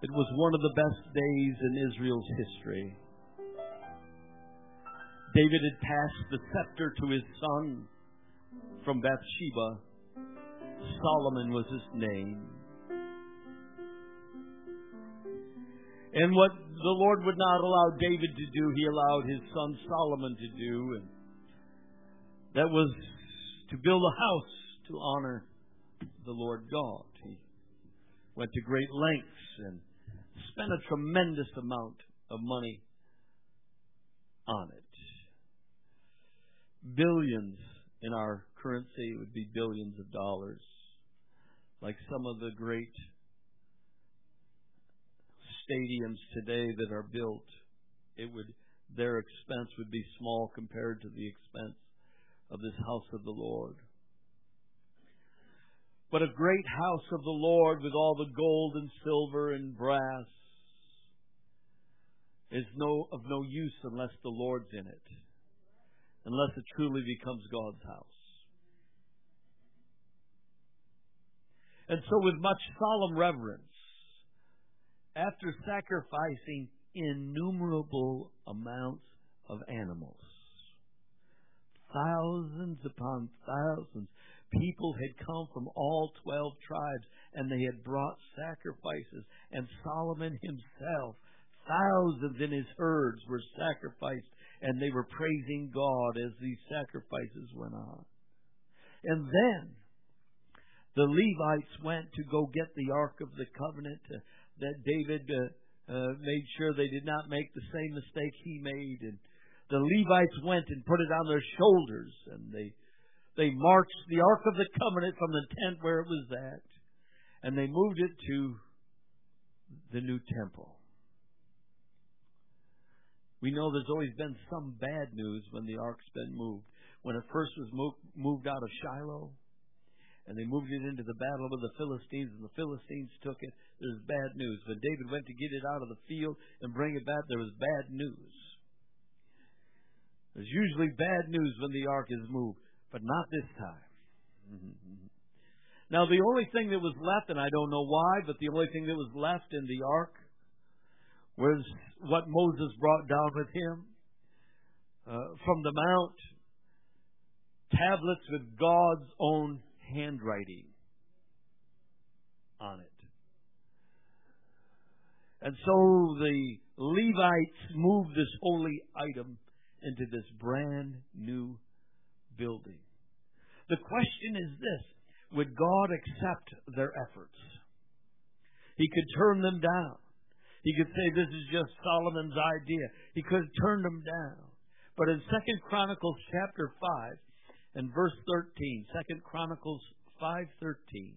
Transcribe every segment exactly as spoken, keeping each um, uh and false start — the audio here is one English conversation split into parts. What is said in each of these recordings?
It was one of the best days in Israel's history. David had passed the scepter to his son from Bathsheba. Solomon was his name. And what the Lord would not allow David to do, He allowed his son Solomon to do. And that was to build a house to honor the Lord God. He went to great lengths and spent a tremendous amount of money on it. Billions in our currency would be billions of dollars. Like some of the great stadiums today that are built, it would their expense would be small compared to the expense of this house of the Lord. But a great house of the Lord with all the gold and silver and brass is no of no use unless the Lord's in it, unless it truly becomes God's house. And so with much solemn reverence, after sacrificing innumerable amounts of animals, thousands upon thousands, people had come from all twelve tribes, and they had brought sacrifices. And Solomon himself, thousands in his herds were sacrificed, and they were praising God as these sacrifices went on. And then the Levites went to go get the Ark of the Covenant uh, that David uh, uh, made sure they did not make the same mistake he made. And the Levites went and put it on their shoulders, and they They marched the Ark of the Covenant from the tent where it was at, and they moved it to the new temple. We know there's always been some bad news when the Ark's been moved. When it first was moved, moved out of Shiloh, and they moved it into the battle with the Philistines, and the Philistines took it, there's bad news. When David went to get it out of the field and bring it back, there was bad news. There's usually bad news when the Ark is moved. But not this time. Mm-hmm. Now, the only thing that was left, and I don't know why, but the only thing that was left in the ark was what Moses brought down with him uh, from the mount, tablets with God's own handwriting on it. And so the Levites moved this holy item into this brand new building. The question is this: would God accept their efforts? He could turn them down. He could say this is just Solomon's idea. He could have turned them down. But in Second Chronicles chapter five and verse thirteen, Second Chronicles five thirteen,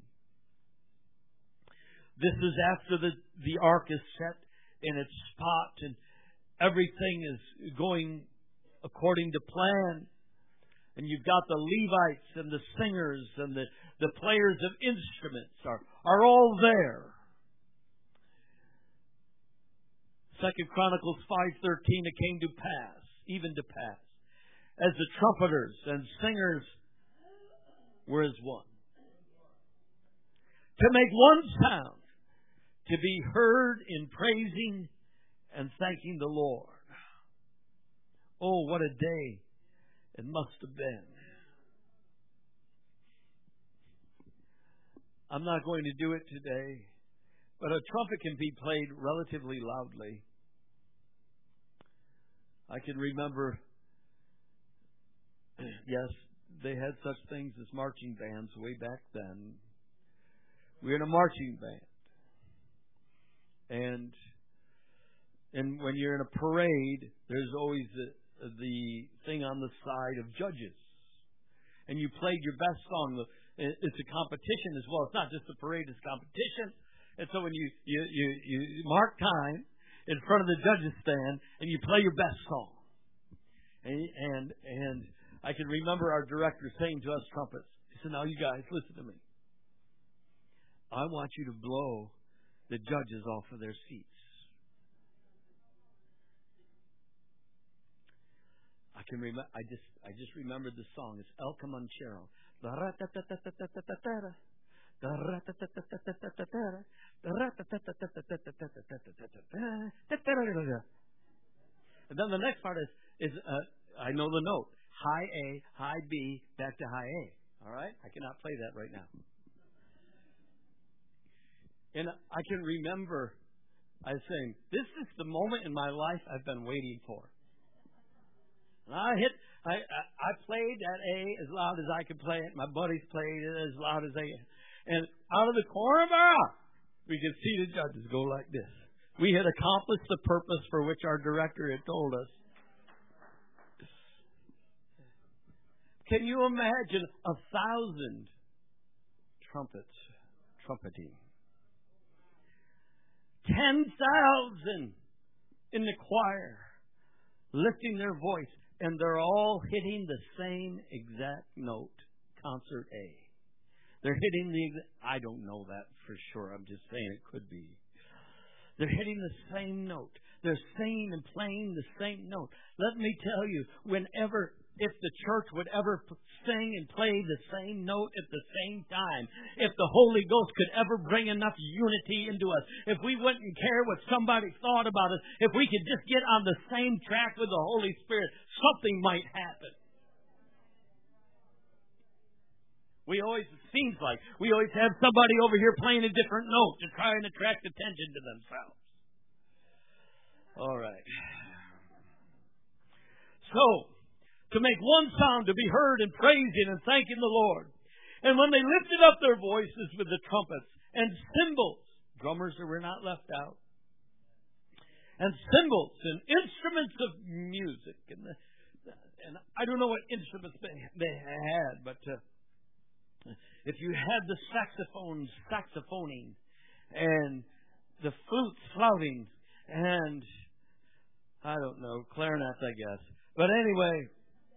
this is after the, the ark is set in its spot and everything is going according to plan. And you've got the Levites and the singers and the, the players of instruments are, are all there. Second Chronicles five thirteen, it came to pass, even to pass, as the trumpeters and singers were as one, to make one sound, to be heard in praising and thanking the Lord. Oh, what a day it must have been. I'm not going to do it today, but a trumpet can be played relatively loudly. I can remember, yes, they had such things as marching bands way back then. We were in a marching band. And and when you're in a parade, there's always a the thing on the side of judges. And you played your best song. It's a competition as well. It's not just a parade, it's competition. And so when you, you, you, you mark time in front of the judges stand and you play your best song. And, and, and I can remember our director saying to us trumpets, he said, now you guys, listen to me. I want you to blow the judges off of their seats. I can remember. I just. I just remembered the song. It's El Comanchero. And then the next part is, is uh, I know the note. High A, high B, back to high A. All right? I cannot play that right now. And I can remember I was saying, this is the moment in my life I've been waiting for. And I hit, I, I, I played that A as loud as I could play it. My buddies played it as loud as they could. And out of the corner of our eye, we could see the judges go like this. We had accomplished the purpose for which our director had told us. Can you imagine a thousand trumpets trumpeting? Ten thousand in the choir lifting their voice, and they're all hitting the same exact note, concert A. They're hitting the exact, I don't know that for sure. I'm just saying it could be. They're hitting the same note. They're singing and playing the same note. Let me tell you, whenever, if the church would ever sing and play the same note at the same time, if the Holy Ghost could ever bring enough unity into us, if we wouldn't care what somebody thought about us, if we could just get on the same track with the Holy Spirit, something might happen. We always, it seems like, we always have somebody over here playing a different note to try and attract attention to themselves. All right. So, to make one sound to be heard in praising and thanking the Lord. And when they lifted up their voices with the trumpets and cymbals, drummers were not left out, and cymbals and instruments of music. And, the, and I don't know what instruments they, they had, but uh, if you had the saxophones saxophoning and the flutes flouting and, I don't know, clarinets, I guess. But anyway,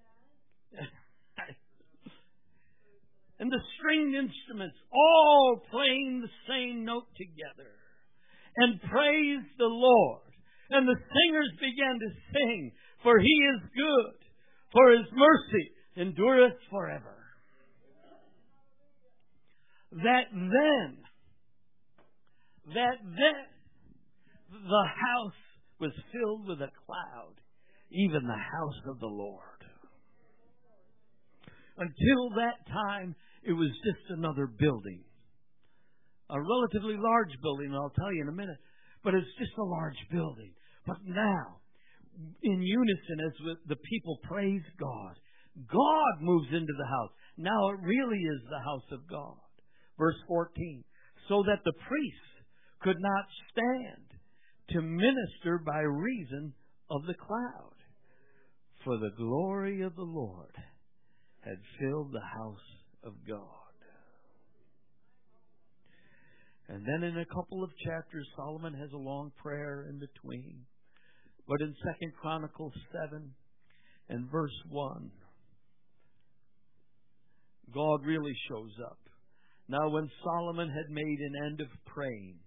and the stringed instruments all playing the same note together and praise the Lord. And the singers began to sing, for He is good, for His mercy endureth forever. That then, that then, the house was filled with a cloud, even the house of the Lord. Until that time, it was just another building. A relatively large building, I'll tell you in a minute. But it's just a large building. But now, in unison as the people praise God, God moves into the house. Now it really is the house of God. Verse fourteen, so that the priests could not stand to minister by reason of the cloud, for the glory of the Lord had filled the house of God. And then in a couple of chapters, Solomon has a long prayer in between. But in Second Chronicles seven and verse one, God really shows up. Now when Solomon had made an end of praying,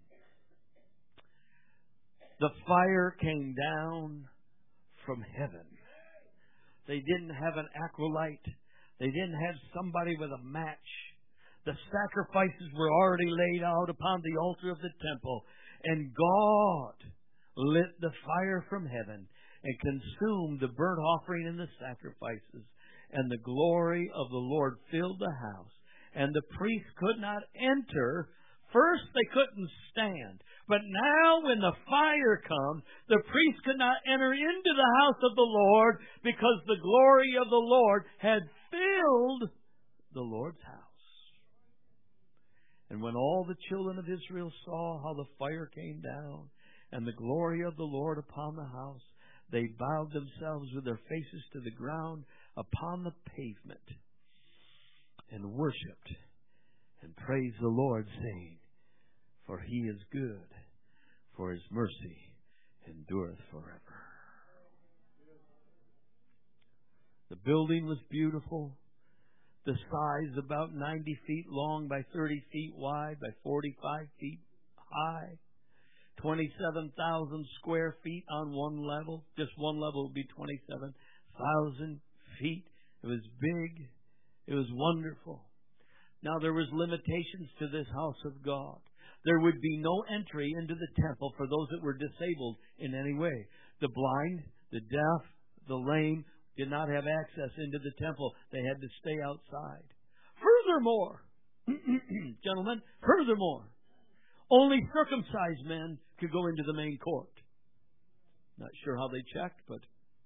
the fire came down from heaven. They didn't have an acolyte. They didn't have somebody with a match. The sacrifices were already laid out upon the altar of the temple. And God lit the fire from heaven and consumed the burnt offering and the sacrifices. And the glory of the Lord filled the house. And the priests could not enter. First, they couldn't stand. But now, when the fire comes, the priests could not enter into the house of the Lord because the glory of the Lord had filled the Lord's house. And when all the children of Israel saw how the fire came down and the glory of the Lord upon the house, they bowed themselves with their faces to the ground upon the pavement and worshipped and praised the Lord, saying, for He is good, for His mercy endureth forever. The building was beautiful. The size about ninety feet long by thirty feet wide by forty-five feet high. twenty-seven thousand square feet on one level. Just one level would be twenty-seven thousand feet. It was big. It was wonderful. Now there was limitations to this house of God. There would be no entry into the temple for those that were disabled in any way. The blind, the deaf, the lame did not have access into the temple. They had to stay outside. Furthermore, gentlemen, furthermore, only circumcised men could go into the main court. Not sure how they checked, but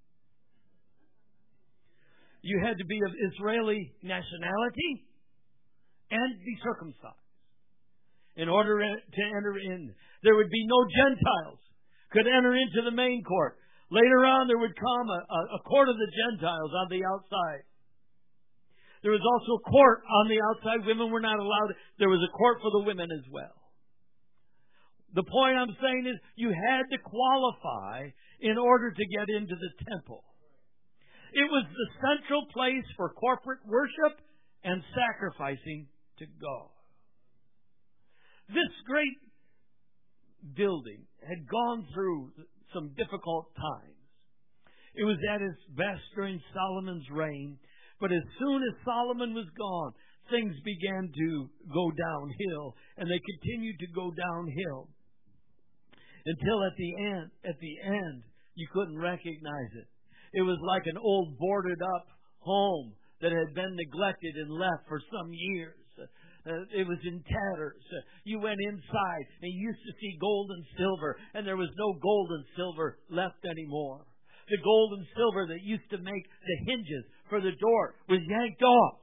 you had to be of Israeli nationality and be circumcised in order to enter in. There would be no Gentiles could enter into the main court. Later on, there would come a, a, a court of the Gentiles on the outside. There was also a court on the outside. Women were not allowed. There was a court for the women as well. The point I'm saying is you had to qualify in order to get into the temple. It was the central place for corporate worship and sacrificing to God. This great building had gone through some difficult times. It was at its best during Solomon's reign, but as soon as Solomon was gone, things began to go downhill, and they continued to go downhill until at the end, at the end, you couldn't recognize it. It was like an old boarded up home that had been neglected and left for some years. Uh, it was in tatters. Uh, you went inside and you used to see gold and silver, and there was no gold and silver left anymore. The gold and silver that used to make the hinges for the door was yanked off.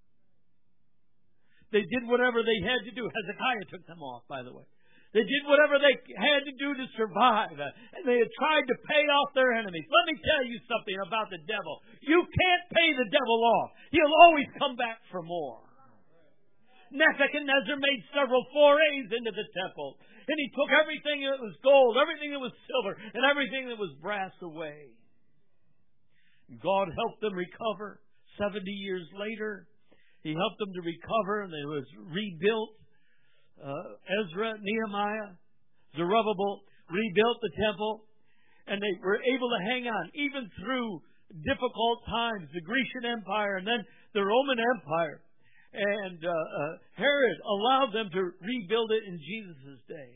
They did whatever they had to do. Hezekiah took them off, by the way. They did whatever they had to do to survive. And they had tried to pay off their enemies. Let me tell you something about the devil. You can't pay the devil off. He'll always come back for more. Nebuchadnezzar made several forays into the temple. And he took everything that was gold, everything that was silver, and everything that was brass away. God helped them recover. Seventy years later, He helped them to recover, and it was rebuilt. Uh, Ezra, Nehemiah, Zerubbabel rebuilt the temple, and they were able to hang on even through difficult times. The Grecian Empire and then the Roman Empire. And uh, uh, Herod allowed them to rebuild it in Jesus' day.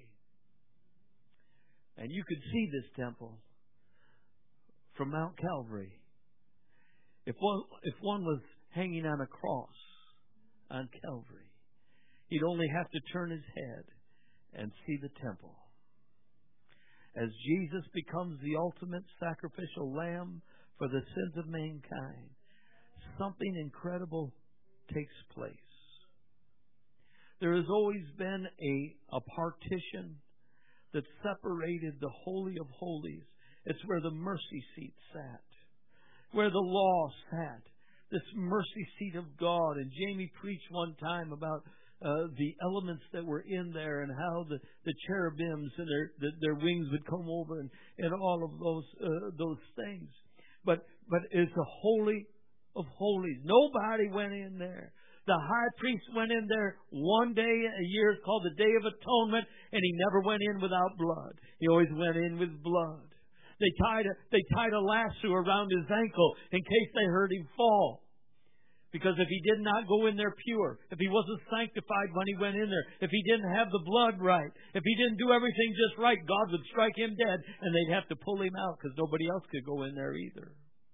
And you could see this temple from Mount Calvary. If one, if one was hanging on a cross on Calvary, he'd only have to turn his head and see the temple. As Jesus becomes the ultimate sacrificial lamb for the sins of mankind, something incredible takes place. There has always been a, a partition that separated the Holy of Holies. It's where the mercy seat sat, where the law sat, this mercy seat of God. And Jamie preached one time about uh, the elements that were in there and how the, the cherubims and their the, their wings would come over and, and all of those uh, those things. But but it's a holy of holies. Nobody went in there. The high priest went in there one day a year. It's called the Day of Atonement, and he never went in without blood. He always went in with blood. They tied a, they tied a lasso around his ankle in case they heard him fall. Because if he did not go in there pure, if he wasn't sanctified when he went in there, if he didn't have the blood right, if he didn't do everything just right, God would strike him dead, and they'd have to pull him out because nobody else could go in there either.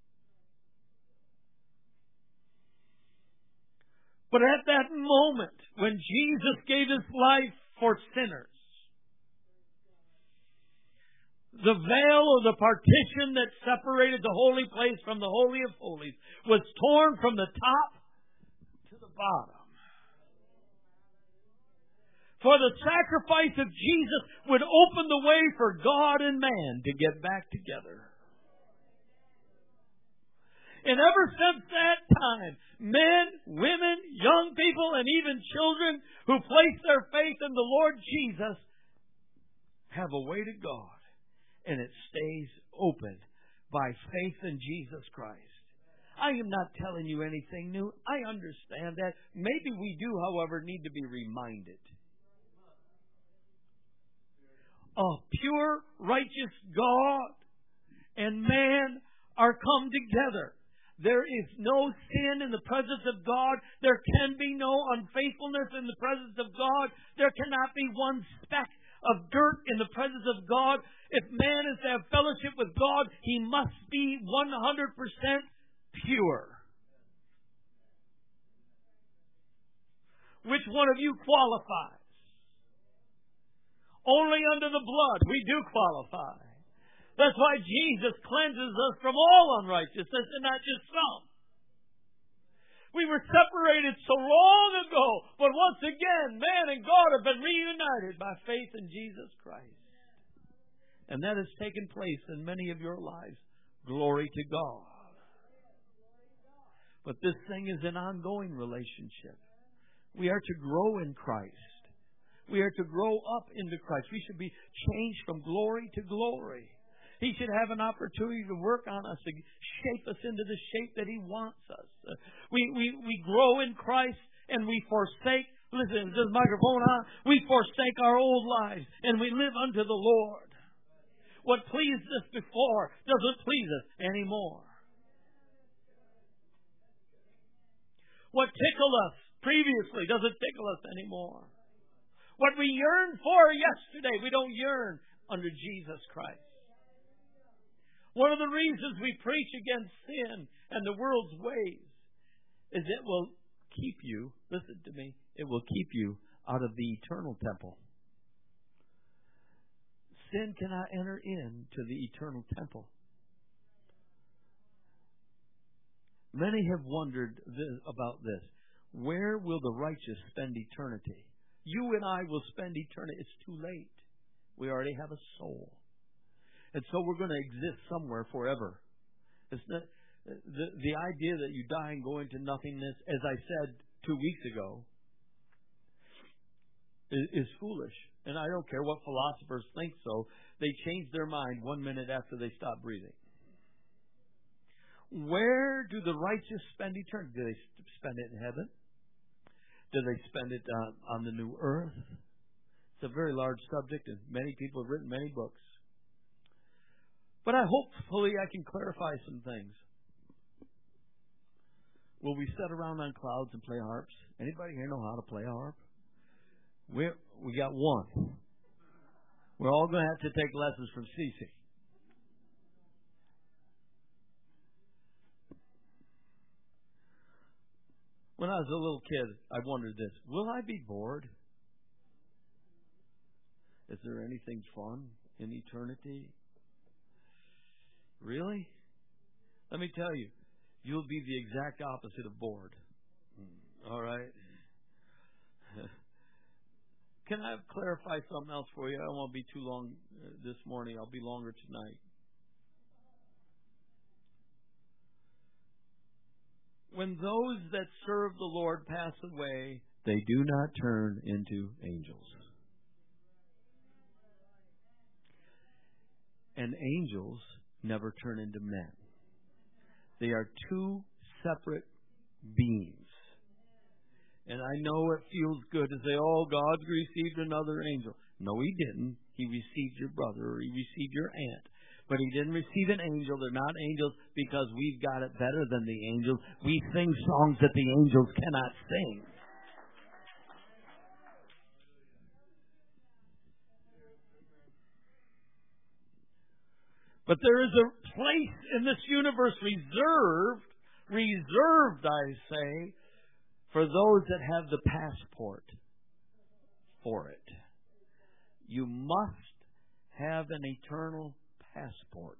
But at that moment, when Jesus gave His life for sinners, the veil or the partition that separated the holy place from the Holy of Holies was torn from the top to the bottom. For the sacrifice of Jesus would open the way for God and man to get back together. And ever since that time, men, women, young people, and even children who place their faith in the Lord Jesus have a way to God. And it stays open by faith in Jesus Christ. I am not telling you anything new. I understand that. Maybe we do, however, need to be reminded. A pure, righteous God and man are come together. There is no sin in the presence of God. There can be no unfaithfulness in the presence of God. There cannot be one speck of dirt in the presence of God. If man is to have fellowship with God, he must be one hundred percent pure. Which one of you qualifies? Only under the blood we do qualify. That's why Jesus cleanses us from all unrighteousness and not just some. We were separated so long ago, but once again, man and God have been reunited by faith in Jesus Christ. And that has taken place in many of your lives. Glory to God. But this thing is an ongoing relationship. We are to grow in Christ. We are to grow up into Christ. We should be changed from glory to glory. He should have an opportunity to work on us, to shape us into the shape that He wants us. Uh, we, we, we grow in Christ and we forsake, listen, this microphone on, we forsake our old lives and we live unto the Lord. What pleased us before doesn't please us anymore. What tickled us previously doesn't tickle us anymore. What we yearned for yesterday, we don't yearn under Jesus Christ. One of the reasons we preach against sin and the world's ways is it will keep you, listen to me, it will keep you out of the eternal temple. Sin cannot enter into the eternal temple. Many have wondered this, about this. Where will the righteous spend eternity? You and I will spend eternity. It's too late. We already have a soul. And so we're going to exist somewhere forever. It's not, the, the idea that you die and go into nothingness, as I said two weeks ago, is, is foolish. And I don't care what philosophers think so. They change their mind one minute after they stop breathing. Where do the righteous spend eternity? Do they spend it in heaven? Do they spend it on, on the new earth? It's a very large subject, and many people have written many books. But I hopefully I can clarify some things. Will we sit around on clouds and play harps? Anybody here know how to play a harp? We we got one. We're all going to have to take lessons from Cece. When I was a little kid, I wondered this: will I be bored? Is there anything fun in eternity? Really? Let me tell you, you'll be the exact opposite of bored. All right? Can I clarify something else for you? I won't be too long this morning. I'll be longer tonight. When those that serve the Lord pass away, they do not turn into angels. And angels never turn into men. They are two separate beings. And I know it feels good to say, oh, God received another angel. No, He didn't. He received your brother or He received your aunt. But He didn't receive an angel. They're not angels because we've got it better than the angels. We sing songs that the angels cannot sing. But there is a place in this universe reserved, reserved, I say, for those that have the passport for it. You must have an eternal passport.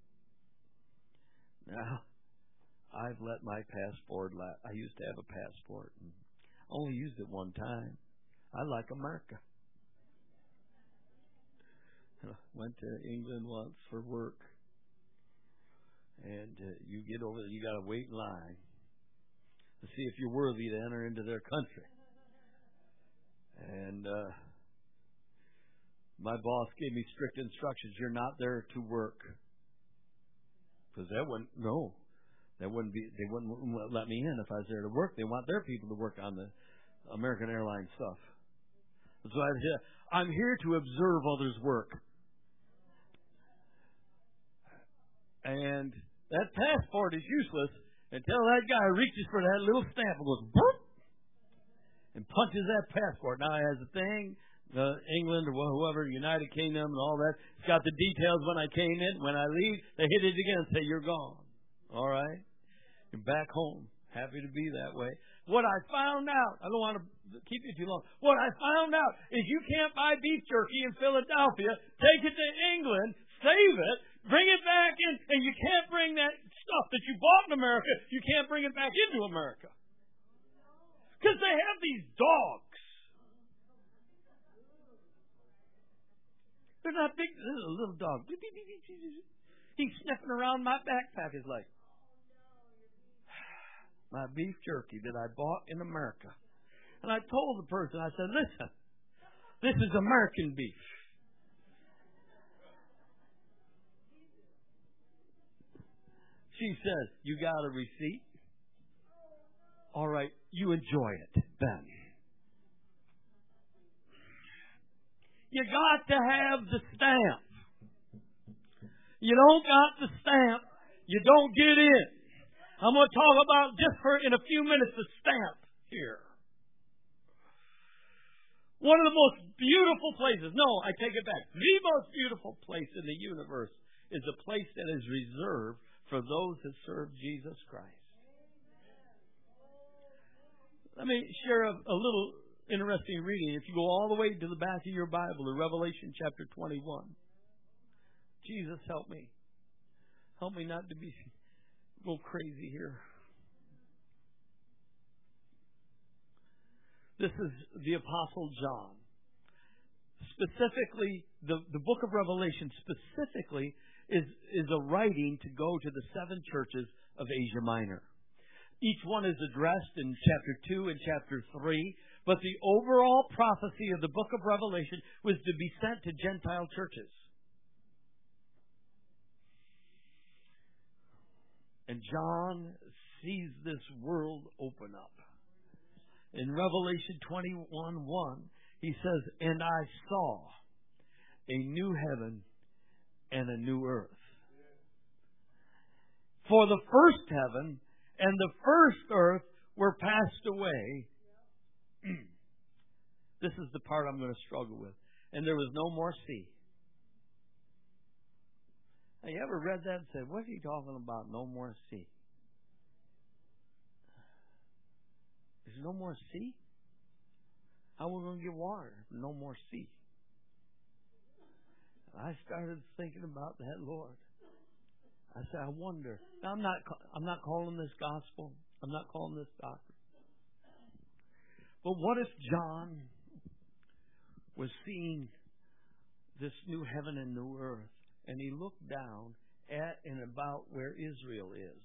Now, I've let my passport, la- I used to have a passport and only used it one time. I like America. Went to England once for work. And uh, you get over there, you got to wait in line to see if you're worthy to enter into their country. And uh, my boss gave me strict instructions. You're not there to work. Because that wouldn't, no. That wouldn't be, they wouldn't let me in if I was there to work. They want their people to work on the American Airlines stuff. So I said, I'm here to observe others' work. And that passport is useless Until that guy reaches for that little stamp and goes, boop, and punches that passport. Now it has a thing, the England or whoever, United Kingdom and all that. It's got the details when I came in. When I leave, they hit it again and say, you're gone. All right? You're back home. Happy to be that way. What I found out, I don't want to keep you too long. What I found out is you can't buy beef jerky in Philadelphia, take it to England, save it, bring it back in, and you can't bring that stuff that you bought in America, you can't bring it back into America. Because they have these dogs. They're not big. This is a little dog. He's sniffing around my backpack. Is like, my beef jerky that I bought in America. And I told the person, I said, listen, this is American beef. She says, you got a receipt? All right, you enjoy it then. You got to have the stamp. You don't got the stamp, you don't get in. I'm going to talk about just for in a few minutes the stamp here. One of the most beautiful places, no, I take it back. The most beautiful place in the universe is a place that is reserved for those that serve Jesus Christ. Let me share a, a little interesting reading. If you go all the way to the back of your Bible, to Revelation chapter twenty-one. Jesus, help me. Help me not to be go crazy here. This is the Apostle John. Specifically, the, the book of Revelation specifically is, is a writing to go to the seven churches of Asia Minor. Each one is addressed in chapter two and chapter three, but the overall prophecy of the book of Revelation was to be sent to Gentile churches. And John sees this world open up. In Revelation twenty-one one, he says, and I saw a new heaven and a new earth. For the first heaven and the first earth were passed away. This is the part I'm going to struggle with. And there was no more sea. Have you ever read that and said, what are you talking about, no more sea? There's no more sea? How are we going to get water? No more sea. I started thinking about that, Lord. I said, I wonder. Now, I'm not, I'm not calling this gospel. I'm not calling this doctrine. But what if John was seeing this new heaven and new earth, and he looked down at and about where Israel is,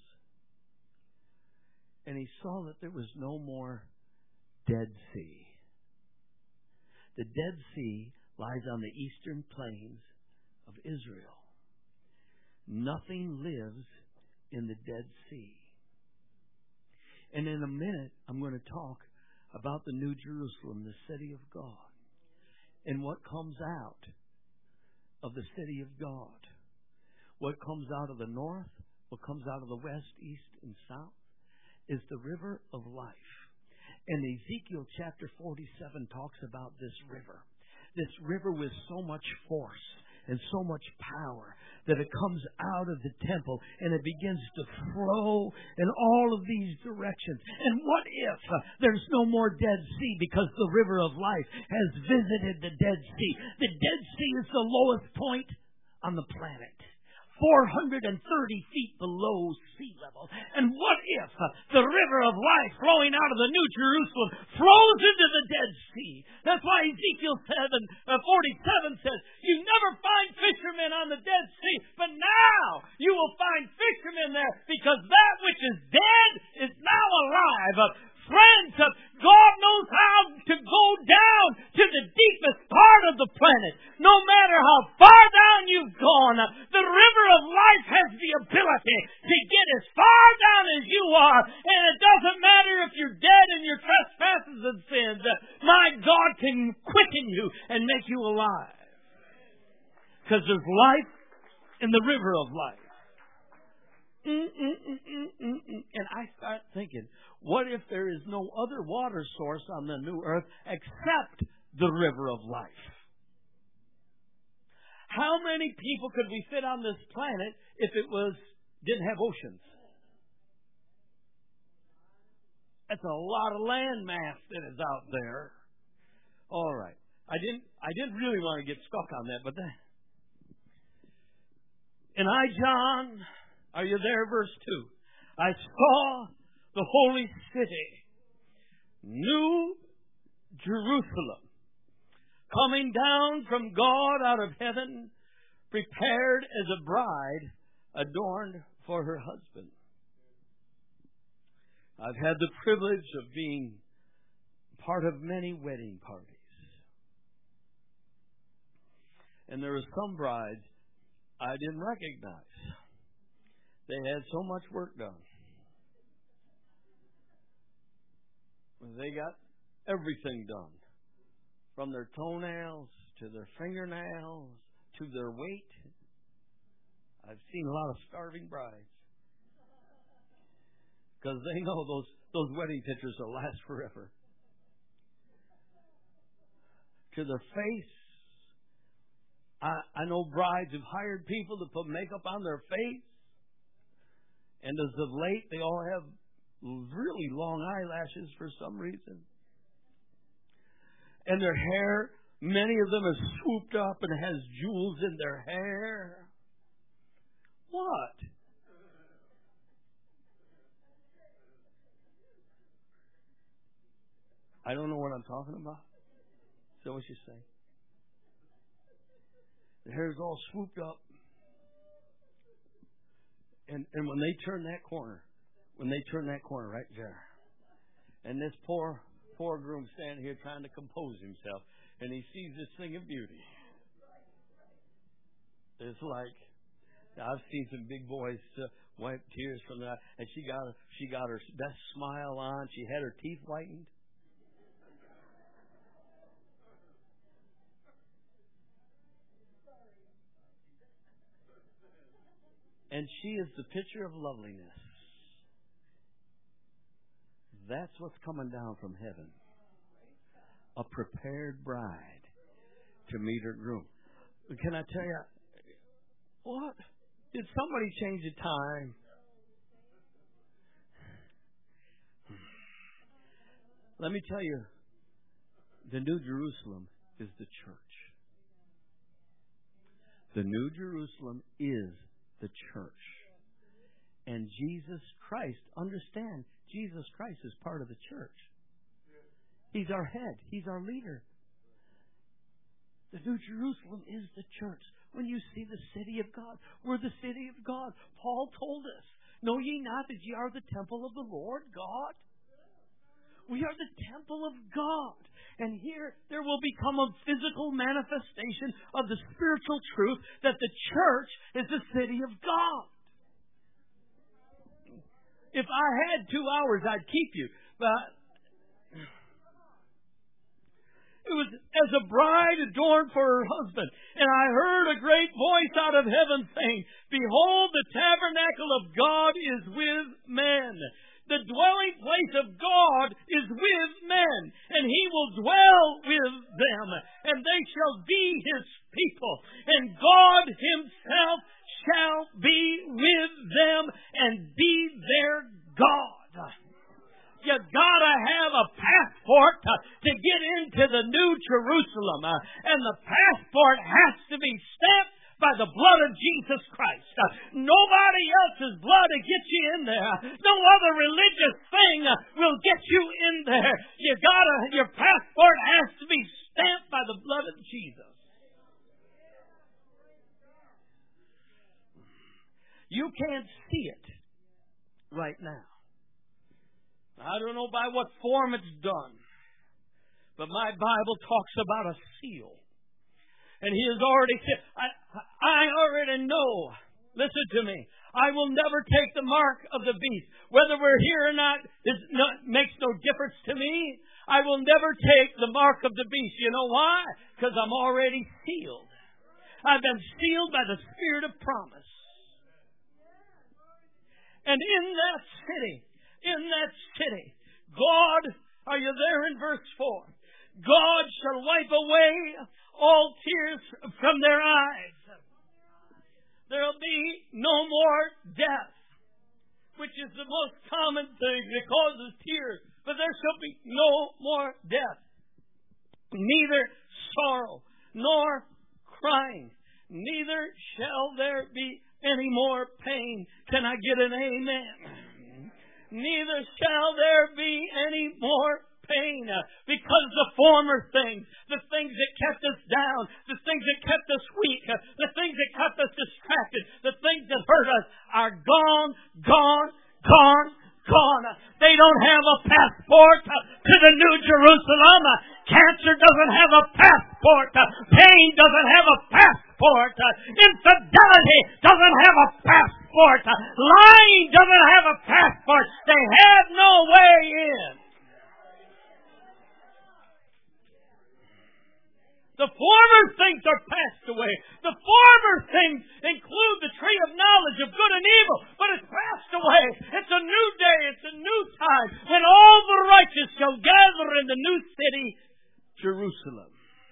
and he saw that there was no more Dead Sea. The Dead Sea lies on the eastern plains of Israel. Nothing lives in the Dead Sea. And in a minute, I'm going to talk about the New Jerusalem, the city of God, and what comes out of the city of God. What comes out of the north, what comes out of the west, east, and south is the river of life. And Ezekiel chapter forty-seven talks about this river. This river with so much force and so much power that it comes out of the temple and it begins to flow in all of these directions. And what if uh, there's no more Dead Sea because the river of life has visited the Dead Sea? The Dead Sea is the lowest point on the planet, four hundred thirty feet below sea level. And what if uh, the river of life flowing out of the New Jerusalem flows into the Dead Sea? That's why Ezekiel seven, uh, forty-seven says, you never find fishermen on the Dead Sea, but now you will find fishermen there because that which is dead is now alive. Uh, Friends, uh, God knows how to go down to the deepest part of the planet. No matter how far down you've gone, uh, the river of life has the ability to get as far down as you are. And it doesn't matter if you're dead in your trespasses and sins. Uh, my God can quicken you and make you alive. Because there's life in the river of life. Mm, mm, mm, mm, mm, mm. And I start thinking, what if there is no other water source on the new earth except the river of life? How many people could we fit on this planet if it was didn't have oceans? That's a lot of land mass that is out there. All right. I didn't I didn't really want to get stuck on that, but that. And I, John, are you there? Verse two. I saw the holy city, New Jerusalem, coming down from God out of heaven, prepared as a bride adorned for her husband. I've had the privilege of being part of many wedding parties. And there were some brides I didn't recognize. They had so much work done. They got everything done. From their toenails to their fingernails to their weight. I've seen a lot of starving brides. Because they know those, those wedding pictures will last forever. To their face. I, I know brides who've hired people to put makeup on their face. And as of late, they all have really long eyelashes for some reason. And their hair, many of them are swooped up and has jewels in their hair. What? I don't know what I'm talking about. Is that what you say? The hair is all swooped up. And and when they turn that corner, when they turn that corner right there, and this poor, poor groom standing here trying to compose himself, and he sees this thing of beauty. It's like, I've seen some big boys uh, wipe tears from that, and she got she got her best smile on. She had her teeth whitened. And she is the picture of loveliness. That's what's coming down from heaven. A prepared bride to meet her groom. Can I tell you, what? Did somebody change the time? Let me tell you, the New Jerusalem is the church. The New Jerusalem is the church. And Jesus Christ, understand, Jesus Christ is part of the church. He's our head. He's our leader. The New Jerusalem is the church. When you see the city of God, we're the city of God. Paul told us, know ye not that ye are the temple of the Lord God? We are the temple of God. And here there will become a physical manifestation of the spiritual truth that the church is the city of God. If I had two hours, I'd keep you. But it was as a bride adorned for her husband. And I heard a great voice out of heaven saying, behold, the tabernacle of God is with men. The dwelling place of God is with men, and He will dwell with them, and they shall be His people, and God Himself shall be with them and be their God. You gotta have a passport to, to get into the New Jerusalem, uh, and the passport has to be stamped by the blood of Jesus Christ. Uh, nobody else's blood will get you in there. No other religious thing uh, will get you in there. You gotta, your passport has to be stamped by the blood of Jesus. You can't see it right now. I don't know by what form it's done, but my Bible talks about a seal. And He has already said, I, I already know. Listen to me. I will never take the mark of the beast. Whether we're here or not, it makes no difference to me. I will never take the mark of the beast. You know why? Because I'm already sealed. I've been sealed by the Spirit of promise. And in that city, in that city, God, are you there in verse four? God shall wipe away all tears from their eyes. There'll be no more death, which is the most common thing that causes tears. But there shall be no more death. Neither sorrow nor crying. Neither shall there be any more pain. Can I get an amen? Neither shall there be any more pain, because the former things, the things that kept us down, the things that kept us weak, the things that kept us distracted, the things that hurt us are gone, gone, gone, gone. They don't have a passport to the New Jerusalem. Cancer doesn't have a passport. Pain doesn't have a passport. Infidelity doesn't have a passport. Lying doesn't have a passport. They have no way in. The former things are passed away. The former things include the tree of knowledge of good and evil, but it's passed away. It's a new day. It's a new time when all the righteous shall gather in the new city, Jerusalem.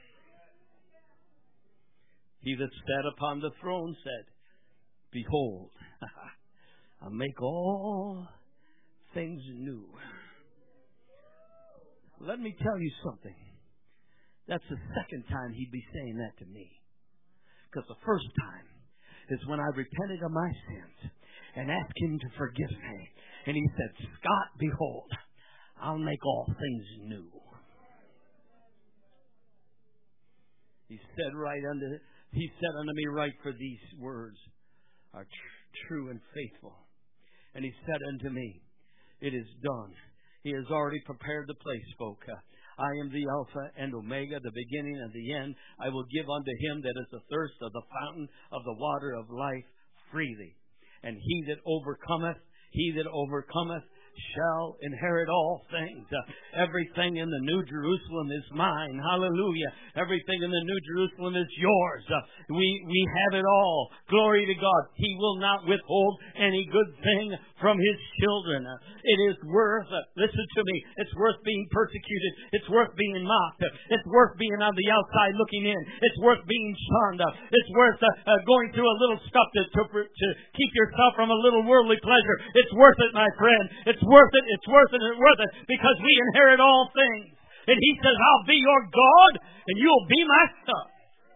He that sat upon the throne said, Behold, I'll make all things new. Let me tell you something. That's the second time he'd be saying that to me. Because the first time is when I repented of my sins and asked him to forgive me. And he said, Scott, behold, I'll make all things new. He said right unto he said unto me, Write, for these words are tr- true and faithful. And he said unto me, It is done. He has already prepared the place, folk. I am the Alpha and Omega, the beginning and the end. I will give unto him that is athirst of the fountain of the water of life freely. And he that overcometh, he that overcometh shall inherit all things. Uh, everything in the New Jerusalem is mine. Hallelujah. Everything in the New Jerusalem is yours. Uh, we, we have it all. Glory to God. He will not withhold any good thing from his children. Uh, it is worth, uh, listen to me, it's worth being persecuted. It's worth being mocked. Uh, it's worth being on the outside looking in. It's worth being shunned. Uh, it's worth uh, uh, going through a little stuff to, to, to keep yourself from a little worldly pleasure. It's worth it, my friend. It's worth it, it's worth it, it's worth it, because we inherit all things. And he says, I'll be your God, and you'll be my son.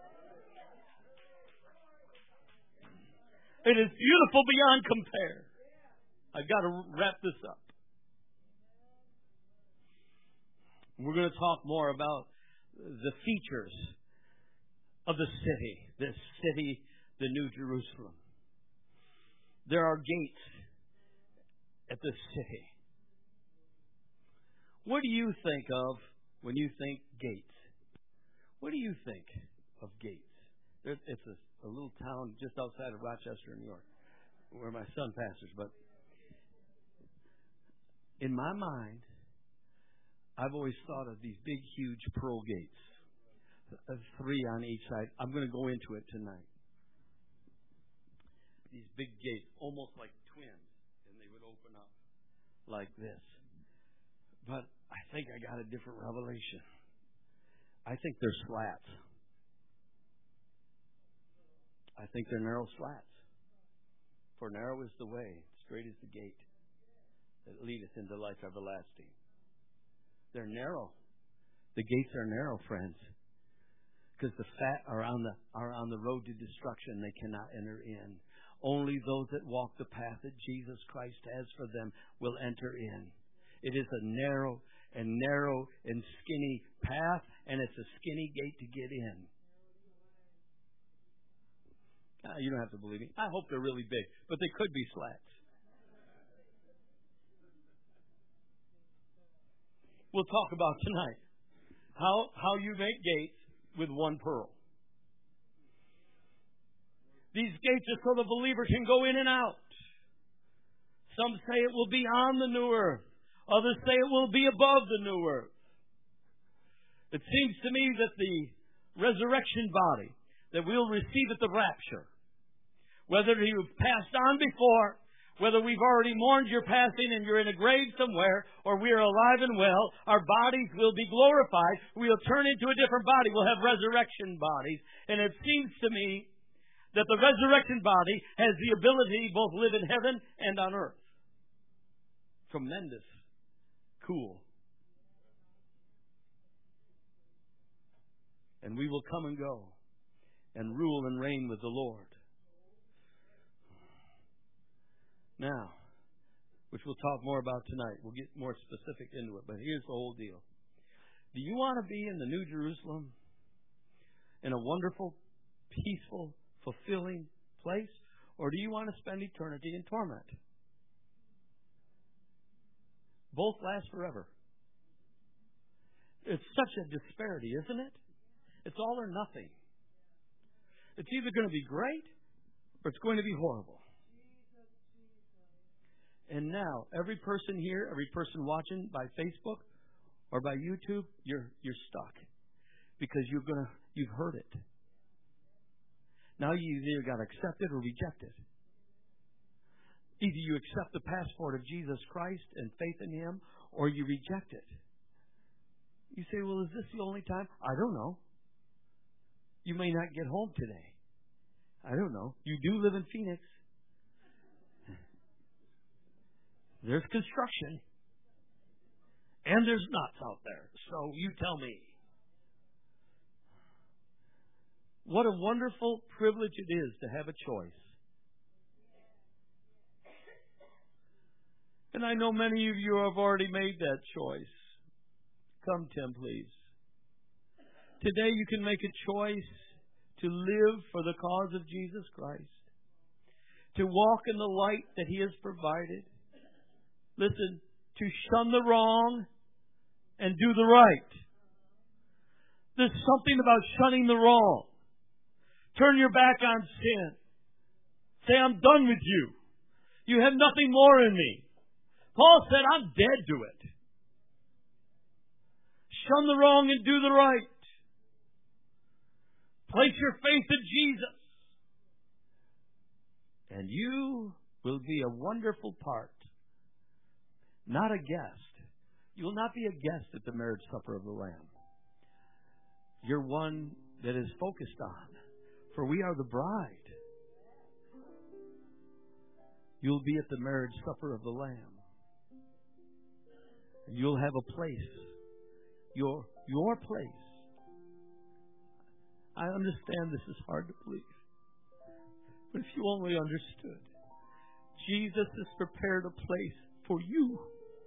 It is beautiful beyond compare. I've got to wrap this up. We're going to talk more about the features of the city, this city, the New Jerusalem. There are gates at the city. What do you think of when you think gates? What do you think of gates? There's, it's a, a little town just outside of Rochester, New York, where my son pastors. But in my mind, I've always thought of these big, huge pearl gates, three on each side. I'm going to go into it tonight. These big gates, almost like twins. Open up like this. But I think I got a different revelation. I think they're slats. I think they're narrow slats. For narrow is the way, straight is the gate that leadeth into life everlasting. They're narrow. The gates are narrow, friends. Because the fat are on the are on the road to destruction. They cannot enter in. Only those that walk the path that Jesus Christ has for them will enter in. It is a narrow and narrow and skinny path, and it's a skinny gate to get in. Ah, you don't have to believe me. I hope they're really big, but they could be slats. We'll talk about tonight how how you make gates with one pearl. These gates are so the believer can go in and out. Some say it will be on the new earth. Others say it will be above the new earth. It seems to me that the resurrection body that we'll receive at the rapture, whether you've passed on before Whether we've already mourned your passing and you're in a grave somewhere, or we are alive and well, our bodies will be glorified. We'll turn into a different body. We'll have resurrection bodies. And it seems to me that the resurrection body has the ability to both live in heaven and on earth. Tremendous. Cool. And we will come and go and rule and reign with the Lord. Now, which we'll talk more about tonight. We'll get more specific into it. But here's the whole deal. Do you want to be in the New Jerusalem? In a wonderful, peaceful, fulfilling place? Or do you want to spend eternity in torment? Both last forever. It's such a disparity, isn't it? It's all or nothing. It's either going to be great or it's going to be horrible. And now, every person here, every person watching by Facebook or by YouTube, you're you're stuck because you're gonna you've heard it. Now you either got to accept it or reject it. Either you accept the passport of Jesus Christ and faith in Him, or you reject it. You say, "Well, is this the only time?" I don't know. You may not get home today. I don't know. You do live in Phoenix. There's construction. And there's nuts out there. So you tell me. What a wonderful privilege it is to have a choice. And I know many of you have already made that choice. Come, Tim, please. Today you can make a choice to live for the cause of Jesus Christ. To walk in the light that He has provided. Listen, to shun the wrong and do the right. There's something about shunning the wrong. Turn your back on sin. Say, "I'm done with you. You have nothing more in me." Paul said, "I'm dead to it." Shun the wrong and do the right. Place your faith in Jesus. And you will be a wonderful part. Not a guest. You will not be a guest at the marriage supper of the Lamb. You're one that is focused on. For we are the bride. You'll be at the marriage supper of the Lamb. And you'll have a place. Your, your place. I understand this is hard to believe. But if you only understood, Jesus has prepared a place for you.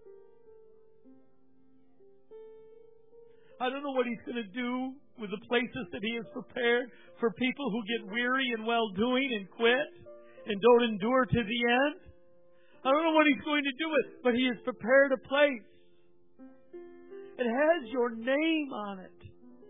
I don't know what He's going to do with the places that He has prepared for people who get weary in well-doing and quit and don't endure to the end. I don't know what He's going to do with it, but He has prepared a place. It has your name on it.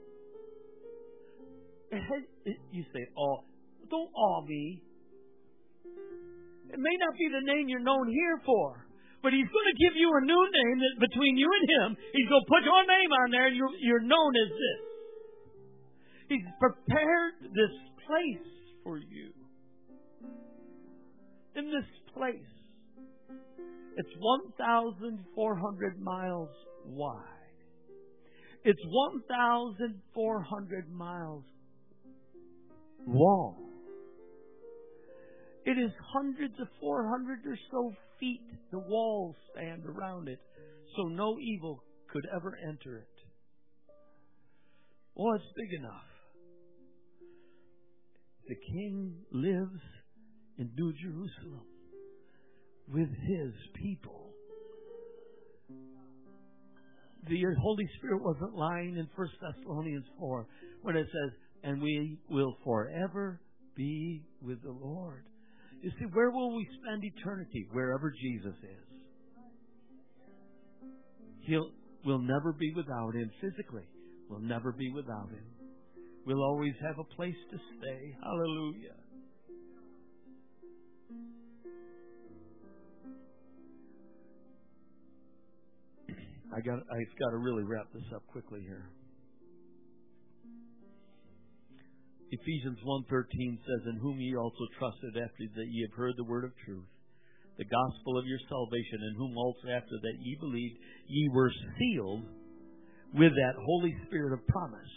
It has, it, you say, "Oh, don't awe me." It may not be the name you're known here for. But He's going to give you a new name that between you and Him, He's going to put your name on there and you're, you're known as this. He's prepared this place for you. In this place, it's one thousand four hundred miles wide. It's one thousand four hundred miles long. It is hundreds of four hundred or so feet. The walls stand around it, so no evil could ever enter it. Oh, it's big enough. The King lives in New Jerusalem with His people. The Holy Spirit wasn't lying in First Thessalonians four when it says, "And we will forever be with the Lord." You see, where will we spend eternity? Wherever Jesus is. He'll, we'll never be without Him physically. We'll never be without Him. We'll always have a place to stay. Hallelujah. I got. I've got to really wrap this up quickly here. Ephesians one thirteen says, "In whom ye also trusted after that ye have heard the word of truth, the gospel of your salvation, in whom also after that ye believed, ye were sealed with that Holy Spirit of promise,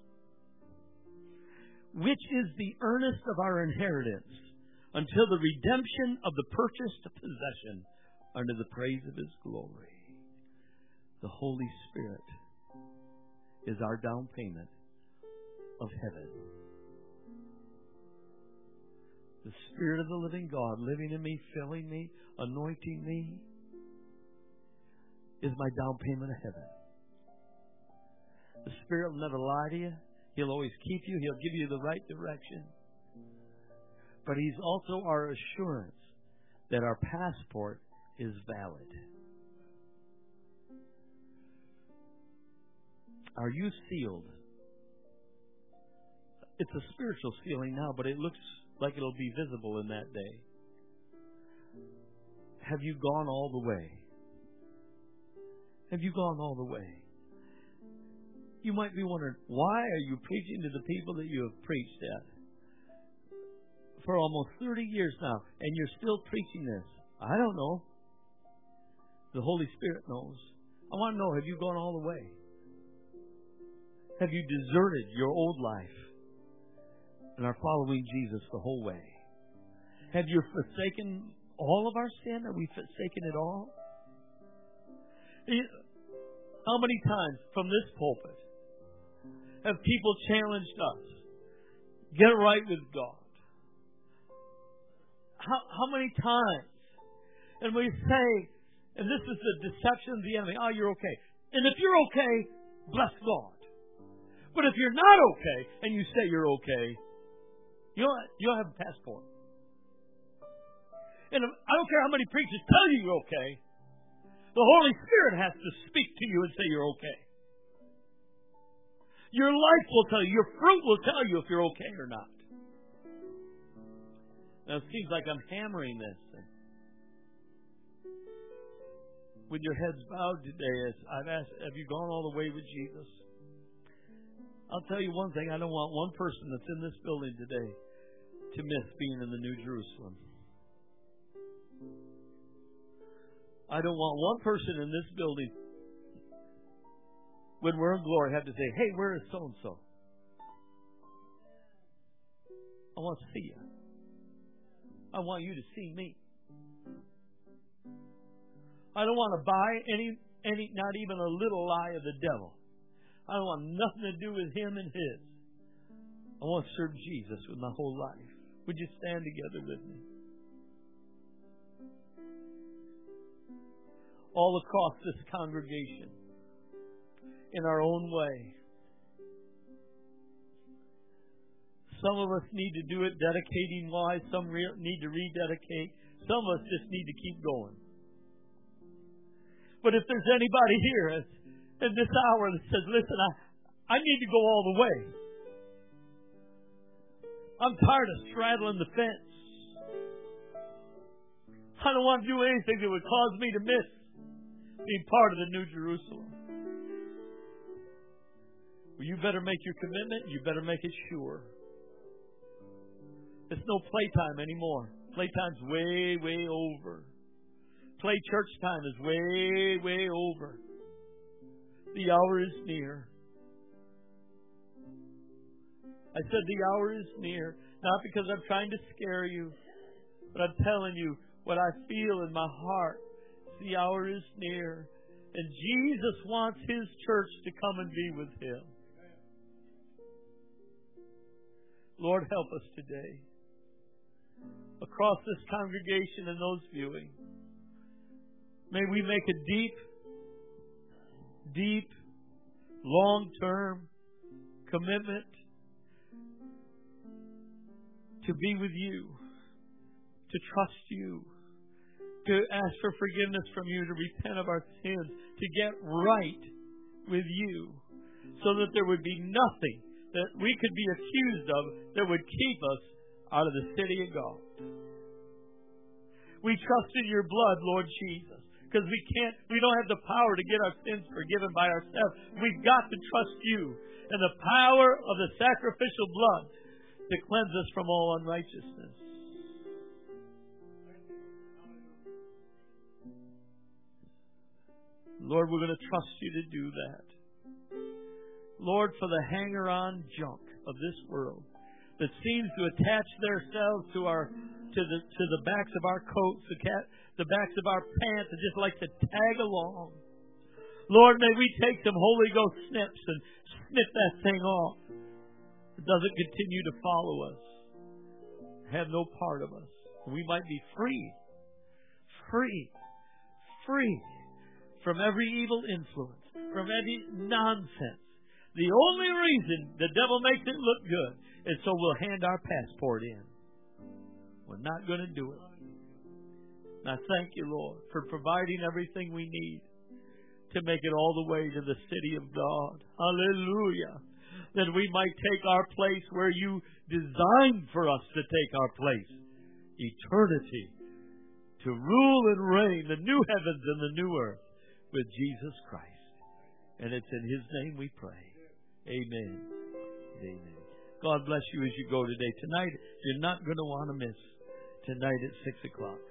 which is the earnest of our inheritance, until the redemption of the purchased possession, unto the praise of His glory. The Holy Spirit is our down payment of heaven. The Spirit of the living God living in me, filling me, anointing me, is my down payment of heaven. The Spirit will never lie to you. He'll always keep you. He'll give you the right direction. But He's also our assurance that our passport is valid. Are you sealed? It's a spiritual sealing now, but it looks like it'll be visible in that day. Have you gone all the way? Have you gone all the way? You might be wondering, why are you preaching to the people that you have preached at for almost thirty years now, and you're still preaching this? I don't know. The Holy Spirit knows. I want to know, have you gone all the way? Have you deserted your old life and are following Jesus the whole way? Have you forsaken all of our sin? Have we forsaken it all? How many times from this pulpit have people challenged us? Get right with God. How, how many times? And we say, and this is the deception of the enemy, oh, you're okay. And if you're okay, bless God. But if you're not okay, and you say you're okay, you don't, you don't have a passport. And I don't care how many preachers tell you you're okay. The Holy Spirit has to speak to you and say you're okay. Your life will tell you. Your fruit will tell you if you're okay or not. Now, it seems like I'm hammering this. With your heads bowed today, as I've asked, have you gone all the way with Jesus? I'll tell you one thing. I don't want one person that's in this building today to miss being in the New Jerusalem. I don't want one person in this building, when we're in glory, have to say, hey, where is so-and-so? I want to see you. I want you to see me. I don't want to buy any, any, not even a little lie of the devil. I don't want nothing to do with him and his. I want to serve Jesus with my whole life. Would you stand together with me? All across this congregation, in our own way. Some of us need to do it dedicating wise. Some re- need to rededicate. Some of us just need to keep going. But if there's anybody here in this hour that says, listen, I, I need to go all the way. I'm tired of straddling the fence. I don't want to do anything that would cause me to miss being part of the New Jerusalem. Well, you better make your commitment. You better make it sure. It's no playtime anymore. Playtime's way, way over. Play church time is way, way over. The hour is near. I said the hour is near, not because I'm trying to scare you, but I'm telling you what I feel in my heart. The hour is near, and Jesus wants His church to come and be with Him. Lord, help us today. Across this congregation and those viewing, may we make a deep, deep, long-term commitment to be with you, to trust you, to ask for forgiveness from you, to repent of our sins, to get right with you, so that there would be nothing that we could be accused of that would keep us out of the city of God. We trust in your blood, Lord Jesus, because we can't, we don't have the power to get our sins forgiven by ourselves. We've got to trust you and the power of the sacrificial blood to cleanse us from all unrighteousness. Lord, we're going to trust you to do that. Lord, for the hanger-on junk of this world that seems to attach themselves to our to the to the backs of our coats, the cat, the backs of our pants, and just like to tag along. Lord, may we take some Holy Ghost snips and snip that thing off. It doesn't continue to follow us, have no part of us. We might be free, free, free from every evil influence, from every nonsense. The only reason the devil makes it look good is so we'll hand our passport in. We're not going to do it. And I thank you, Lord, for providing everything we need to make it all the way to the city of God. Hallelujah. That we might take our place where you designed for us to take our place. Eternity. To rule and reign the new heavens and the new earth with Jesus Christ. And it's in His name we pray. Amen. Amen. God bless you as you go today. Tonight, you're not going to want to miss tonight at six o'clock.